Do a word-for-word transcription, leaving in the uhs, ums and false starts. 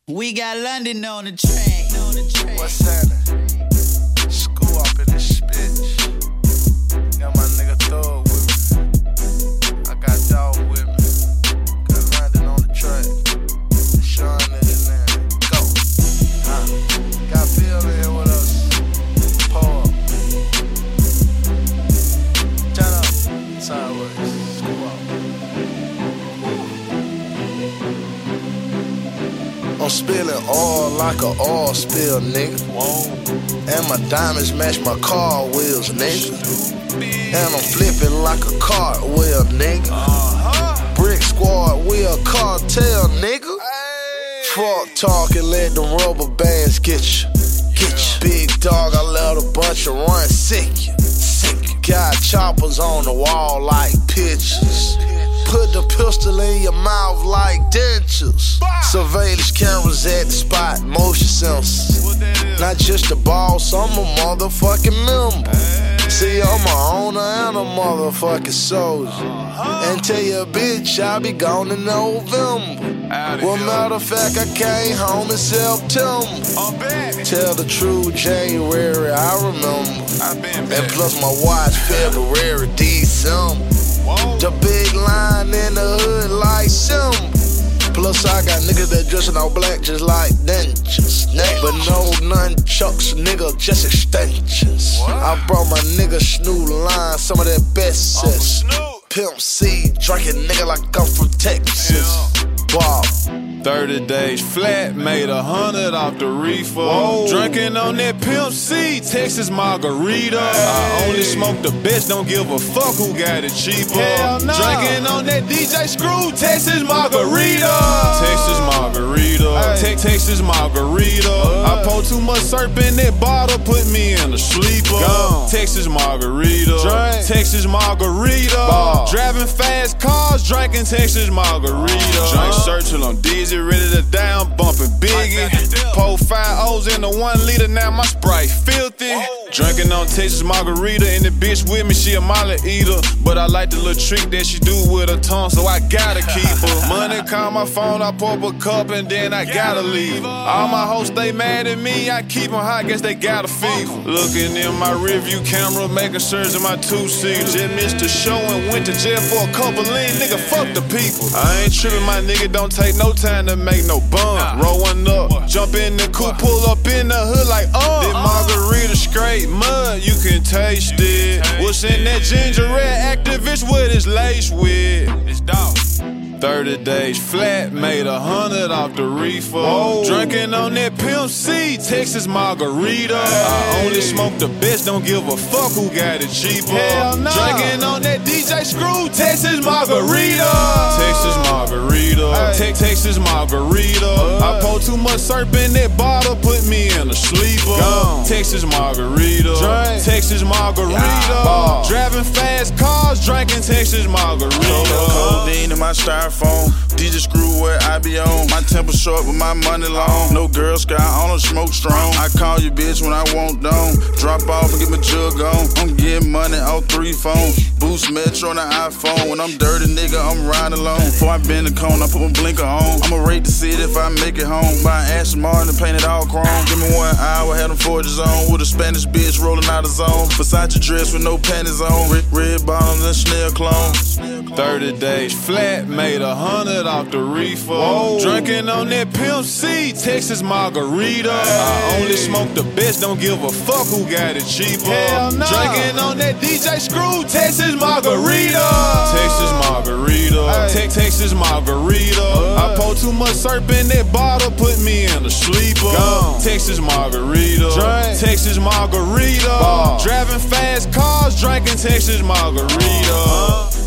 We got London on the track. On the track. What's happening? School up in this bitch. Got my nigga Thug with me. I got Dog with me. Got London on the track. Sean in there. Go. Huh. Got Bill in here with us. Pull up. Turn up. Sideways. School up. I'm spilling oil like a oil spill, nigga. Whoa. And my diamonds match my car wheels, nigga. And I'm flipping like a cartwheel, nigga. Uh-huh. Brick squad, we a cartel, nigga. Hey. Fuck talking, let the rubber bands get you. Get you. Big dog, I let a bunch of run sick you. Sick you. Got choppers on the wall like pictures. Put the pistol in your mouth like dentures. Surveillance cameras at the spot, motion sensors. Not just a boss, I'm a motherfucking member. See, I'm a owner and a motherfucking soldier. And tell your bitch I'll be gone in November. Well, matter of fact, I came home in September. Tell the truth, January, I remember. And plus my watch, February, December. The big line in the hood like Simba. Plus I got niggas that dressin' all black just like dentures. But no nunchucks, nigga, just extensions. I brought my nigga Snoop Line, some of that best sis. Pimp C, drinking nigga like I'm from Texas. Wow. thirty days flat, made a hundred off the reefer. Whoa. Drinking on that Pimp C, Texas margarita. Hey. I only smoke the best, don't give a fuck who got it cheaper. Hell no. Drinking on that D J Screw, Texas margarita. Texas margarita, hey. Te Texas margarita. Uh. I pour too much syrup in that bottle, put me in a sleeper. Gone. Texas margarita, Drink. Texas margarita. Ball. Driving fast cars, drinking Texas margarita. Drink Churchill on Dizzy, ready to down, bumping Biggie. Pour five O's in the one liter, now my Sprite filthy. Drinking on Texas margarita, and the bitch with me, she a Molly eater. But I like the little trick that she do with her tongue, so I gotta keep her. Money call my phone, I pop a cup, and then I gotta leave. All my hoes stay mad at me, I keep them hot, guess they got a fever. Looking in my rearview camera, making sure in my two-seater. Just missed the show and went to jail for a couple lean, nigga, fuck the people. I ain't tripping, my nigga, don't take no time to make no bun. Roll one up, jump in the coupe, pull up in the hood like, uh. This margarita straight mud, you can taste it. What's in that ginger red activist, what is laced with? It's dog. thirty days flat, made a hundred off the reefer. Whoa. Drinking on that Pimp C, Texas margarita. Hey. I only smoke the best, don't give a fuck who got it cheaper. Hell no. Drinking on that D J Screw, Texas margarita. Texas margarita, hey. Te Texas margarita. Uh. I pour too much syrup in that bottle, put me in a sleeper. Gone. Texas margarita, Drink. Texas margarita. Yeah. Driving fast cars, drinking Texas margarita. Codeine in my styrofoam, D J Screw where I be on. My temper short, but my money long. No Girl Scout, I don't smoke strong. I call you bitch when I want down. Drop off and get my jug on. I'm getting money on three phones. Boost Metro on the iPhone. When I'm dirty, nigga, I'm riding alone. Before I bend the cone, I put my blinker on. I'ma rate the city if I make it home. Buy Aston Martin and paint it all chrome. Give me one hour, had them forges on. With a Spanish bitch rolling out of zone. Versace dress with no panties on. Red, red bottoms and Chanel clone. thirty days flat, made a hundred off the reefer. Whoa. Drinking on that Pimp C, Texas margarita. I only smoke the best, don't give a fuck who got it cheaper. Hell no. Drinking on that D J Screw, Texas margarita. Texas margarita, hey. Te Texas margarita. Uh. I pour too much syrup in that bottle, put me in a sleeper. Gone. Texas margarita, Drink. Texas margarita. Ball. Driving fast cars, drinking Texas margarita. Uh.